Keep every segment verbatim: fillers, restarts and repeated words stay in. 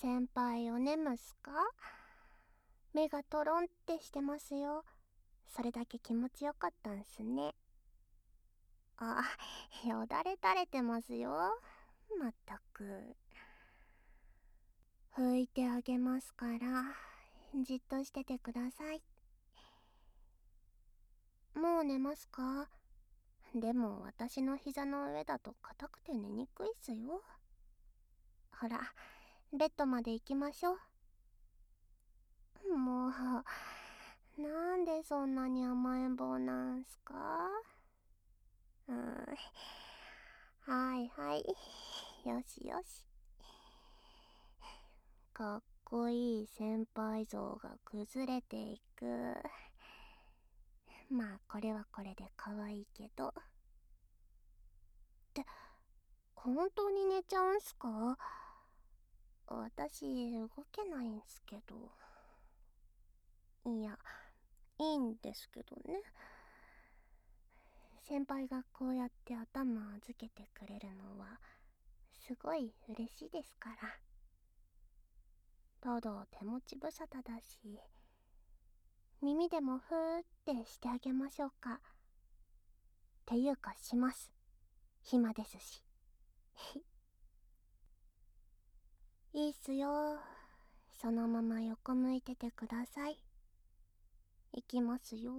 先輩お眠すか？目がトロンってしてますよ。それだけ気持ちよかったんすね。あ、よだれ垂れてますよ。まったく。拭いてあげますから、じっとしててください。もう寝ますか？でも私の膝の上だと硬くて寝にくいっすよ。ほら、ベッドまで行きましょう。もう、なんでそんなに甘えん坊なんすか？うん、はいはい、よしよし。かっこいい先輩像が崩れていく。まあこれはこれで可愛いけど。って本当に寝ちゃうんすか？私動けないんすけど。いや、いいんですけどね。先輩がこうやって頭預けてくれるのはすごい嬉しいですから。ただ手持ち無沙汰だし、耳でもふーってしてあげましょうか。っていうかします。暇ですし。いいっすよ。そのまま横向いててください。いきますよ。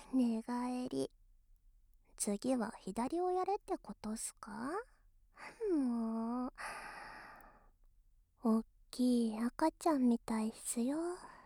寝返り。次は左をやれってことっすか？もう、おっきい赤ちゃんみたいっすよ。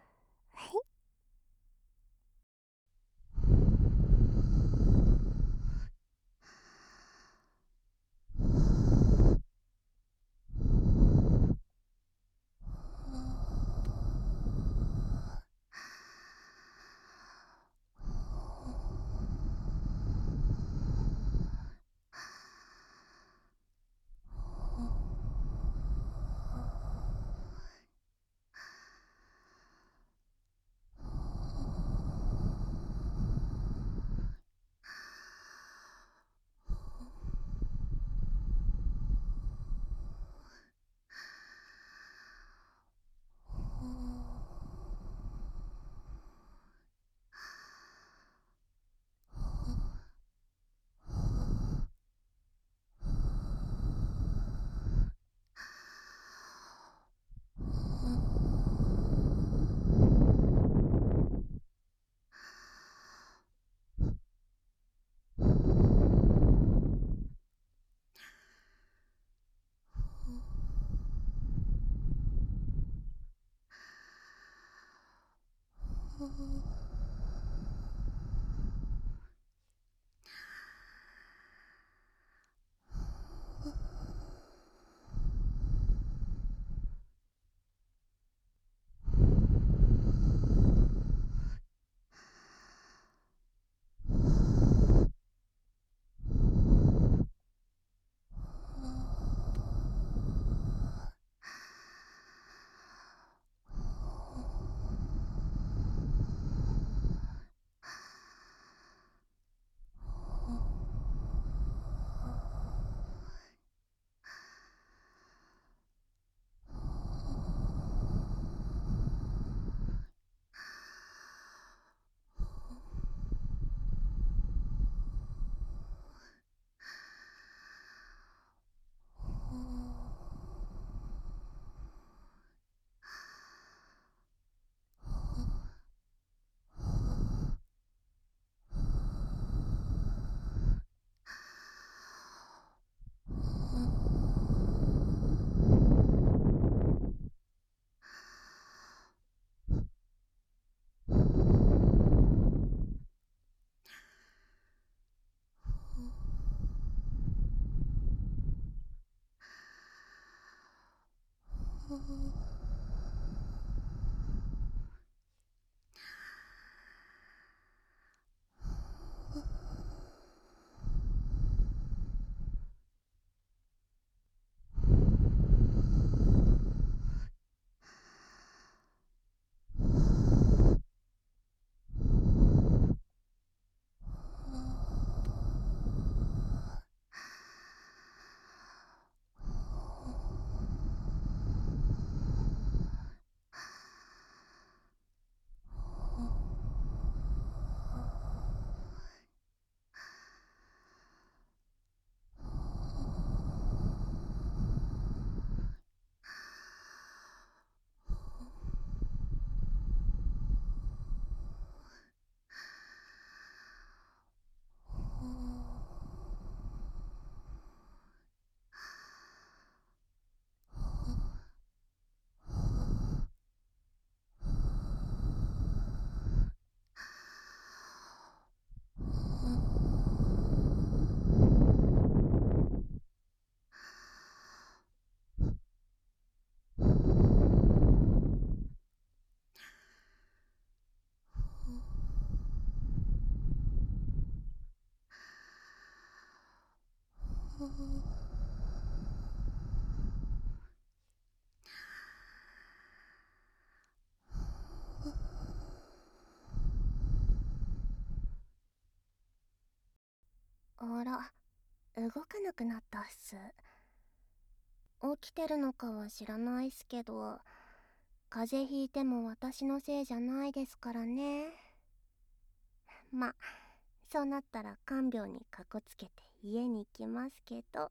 あら、動かなくなったっす。起きてるのかは知らないっすけど、風邪ひいても私のせいじゃないですからね。ま、そうなったら看病にかこつけて家に行きますけど。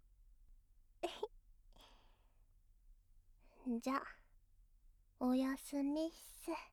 じゃ、おやすみっす。